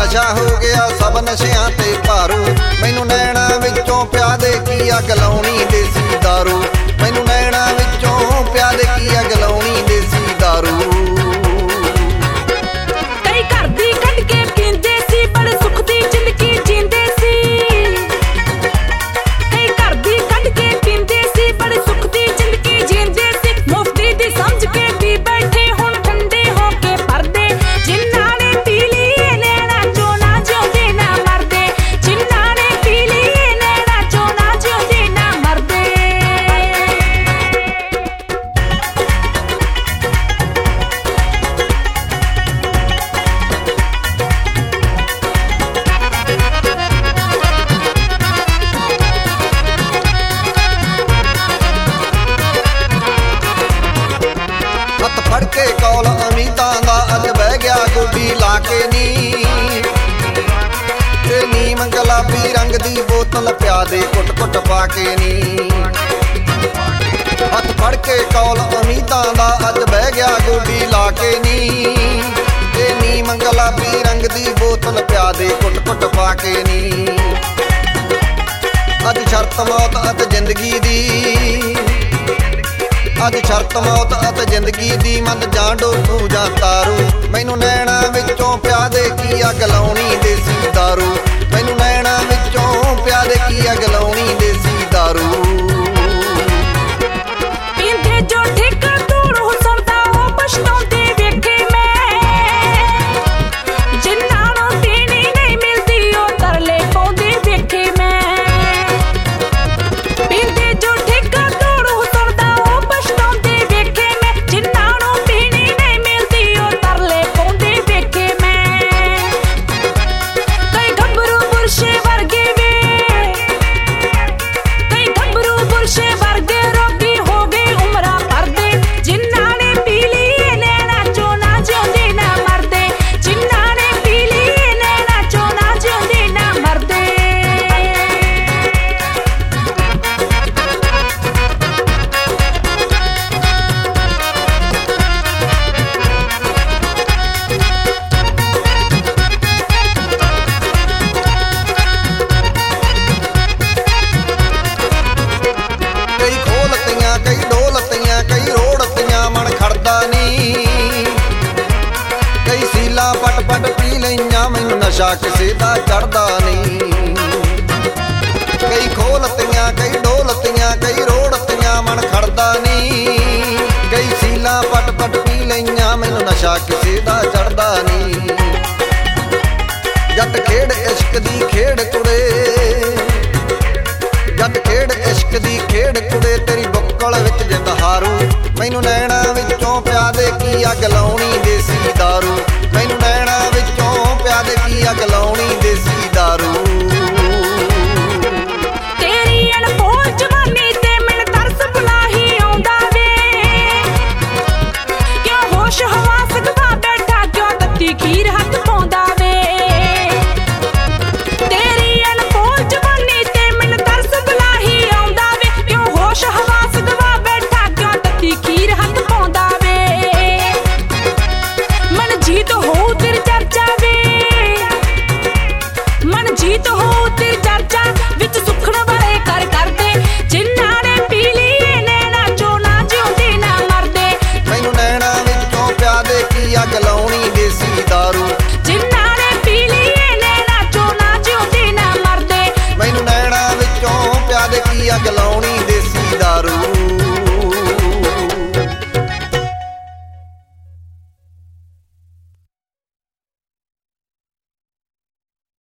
ਨਸ਼ਾ ਹੋ ਗਿਆ ਸਭ ਨਸ਼ਿਆਂ ਤੇ ਭਾਰੂ। ਮੈਨੂੰ ਨੈਣਾ ਵਿੱਚੋਂ ਪਿਆ ਦੇ ਕੀ ਅੱਗ ਲਾਉਣੀ ਦੇਸੀ ਦਾਰੂ। ਮੈਨੂੰ ਨੈਣਾ ਵਿੱਚੋਂ ਪਿਆ ਦੇ ਕੀ ਅੱਗ ਲਾਉਣੀ ਦੇਸੀ ਦਾਰੂ। ਕਈ ਘਰ ਦੀ ਕੱਢ ਕੇ ਪੀਂਦੇ ਸੀ ਬੜੇ ਸੁੱਖ ਦੀ ਜ਼ਿੰਦਗੀ ਜੀਂਦੇ ਸੀ। ਕਈ ਘਰ ਦੀ ਕੱਢ ਕੇ ਪੀਂਦੇ ਸੀ ਬੜੇ ਸੁੱਖ ਦੀ ਜ਼ਿੰਦਗੀ ਜੀਂਦੇ ਸੀ। ਮੁਫਤੀ ਦੀ ਸਮਝ ਕੇ ਵੀ ਬੈਠੇ ਹੁਣ ਠੰਡੇ ਹੋ ਕੇ ਪਰਦੇ। ਜਿਨ੍ਹਾਂ ਨੇ ਪੀ ਲਈ ਨੈਣਾ ਚੋਂ ਨਾ ਜਿਉਂਦੇ ਨਾ ਮਰਦੇ। ਜਿਨ੍ਹਾਂ ਨੇ ਪੀ ਲਈ ਨੈਣਾ ਚੋਂ ਨਾ ਜਿਉਂਦੇ ਨਾ ਮਰਦੇ। ਹੱਥ ਫੜ ਕੇ ਕੌਲ ਅਮੀਤਾਂ ਦਾ ਅੱਜ ਬਹਿ ਗਿਆ ਗੋਡੀ ਲਾ ਕੇ ਨੀ। ਤੇ ਨੀਮ ਗੁਲਾਬੀ ਰੰਗ ਦੀ ਬੋਤਲ ਪਿਆ ਦੇ ਘੁੱਟ ਘੁੱਟ ਪਾ ਕੇ ਨੀ। ਹੱਥ ਫੜ ਕੇ ਕੌਲ ਅਮੀਤਾਂ ਦਾ ਅੱਜ ਬਹਿ ਗਿਆ ਗੋਡੀ ਲਾ ਕੇ ਨੀ। ਤੇ ਨੀਮ ਗੁਲਾਬੀ ਰੰਗ ਦੀ ਬੋਤਲ ਪਿਆ ਦੇ ਘੁੱਟ ਘੁੱਟ ਪਾ ਕੇ ਨੀ। ਅੱਜ ਸ਼ਰਤ ਮੌਤ ਅਤੇ ਜ਼ਿੰਦਗੀ ਦੀ। ਅੱਜ ਸ਼ਰਤ ਮੌਤ ਅਤੇ ਜ਼ਿੰਦਗੀ ਦੀ ਮਤ ਜਾਂ ਡੋਲੂ ਜਾਂ ਤਾਰੂ। ਮੈਨੂੰ ਨੈਣਾ ਵਿੱਚੋਂ ਪਿਆ ਦੇ ਕੀ ਅੱਗ ਲਾਉਣੀ ਦੇਸੀ ਦਾਰੂ। ਮੈਨੂੰ ਨੈਣਾ ਵਿੱਚੋਂ ਪਿਆ ਦੇ ਕੀ ਅੱਗ ਲਾਉਣੀ ਦੇਸੀ ਦਾਰੂ। ਪੀਂਦੇ ਜੋ ਠੇਕਾ ਧੂੜ ਸੁਣਦਾ ਉਹ ਪਛਤਾਉਂਦੇ ਵੇਖੇ ਮੈਂ। ਜਿਨ੍ਹਾਂ ਨੂੰ ਪੀਣੀ ਨਹੀਂ ਮਿਲਦੀ ਉਹ ਤਰਲੇ ਪਾਉਂਦੇ ਵੇਖੇ ਮੈਂ। ਪੀਂਦੇ ਜੋ ਠੇਕਾ ਧੂੜ ਸੁਣਦਾ ਉਹ ਪਛਤਾਉਂਦੇ ਵੇਖੇ ਮੈਂ। ਜਿਨ੍ਹਾਂ ਨੂੰ ਪੀਣੀ ਨਹੀਂ ਮਿਲਦੀ ਉਹ ਤਰਲੇ ਪਾਉਂਦੇ ਵੇਖੇ ਮੈਂ। ਕਈ ਗੱਭਰੂ ਪੁਰਸ਼ੇ ਵਰਗੇ ਵੇ। ਕਈ ਗੱਭਰੂ ਪੁਰਸ਼ੇ ਵਰਗੇ ਰੋਗੀ ਹੋ ਗਏ ਉਮਰਾਂ ਭਰਦੇ। ਜਿਨ੍ਹਾਂ ਨੇ ਪੀ ਲਈ ਨੈਣਾ ਚੋਂ ਨਾ ਜਿਉਂਦੇ ਨਾ ਮਰਦੇ। ਜਿਨ੍ਹਾਂ ਨੇ ਪੀ ਲਈ ਨੈਣਾ ਚੋਂ ਨਾ ਜਿਉਂਦੇ ਨਾ ਮਰਦੇ। ਕਈ ਖੋਲਤੀਆਂ ਕਈ ਡੋਲਤੀਆਂ ਕਈ ਰੋੜਤੀਆਂ ਮਨ ਖੜਦਾ ਨੀ। ਕਈ ਸੀਲਾ ਪਟ ਪਟ ਪੀ ਲਈਆਂ ਮੈਨੂੰ ਨਸ਼ਾ ਕਿਸੇ ਦਾ ਚੜਦਾ ਨੀ। ਕਈ ਖੋਲਤੀਆਂ ਕਈ ਡੋਲਤੀਆਂ ਕਈ ਰੋੜਤੀਆਂ ਮਨ ਖੜਦਾ ਨੀ। ਕਈ ਸੀਲਾ ਪਟ ਪਟ ਪੀ ਲਈਆਂ ਮੈਨੂੰ ਨਸ਼ਾ ਕਿਸੇ ਦਾ ਚੜਦਾ ਨੀ। ਜੱਟ ਖੇਡ ਇਸ਼ਕ ਦੀ ਖੇਡ ਕੁੜੇ। ਜੱਟ ਖੇਡ ਇਸ਼ਕ ਦੀ ਖੇਡ ਕੁੜੇ ਤੇਰੀ ਬੁੱਕਲ ਵਿੱਚ ਜਿੱਤ ਹਾਰੂ। ਮੈਨੂੰ ਨੈਣਾ ਵਿੱਚੋਂ ਪਿਆ ਦੇ ਕੀ ਅੱਗ ਲਾਉਣੀ ਦੇਸੀ ਦਾਰੂ। ਮੈਨੂੰ ਨੈਣਾ ਵਿੱਚੋਂ ਪਿਆ ਦੇ ਕੀ ਅੱਗ ਲਾਉਣੀ